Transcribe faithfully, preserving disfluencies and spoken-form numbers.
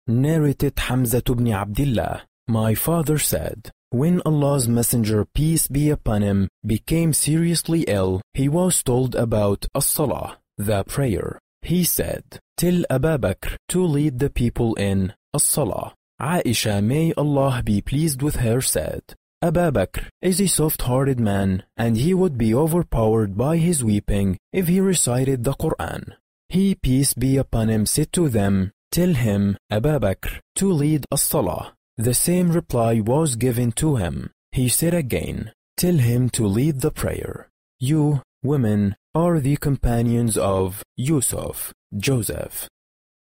Narrated Hamza ibn Abdullah, my father said, when Allah's Messenger, peace be upon him, became seriously ill, he was told about as-salah, the prayer. He said, tell Abu Bakr to lead the people in as-salah. Aisha, may Allah be pleased with her, said, Abu Bakr is a soft-hearted man, and he would be overpowered by his weeping if he recited the Quran. He, peace be upon him, said to them, tell him, Abu Bakr, to lead as-salah. The same reply was given to him. He said again, tell him to lead the prayer. You, women, are the companions of Yusuf, Joseph,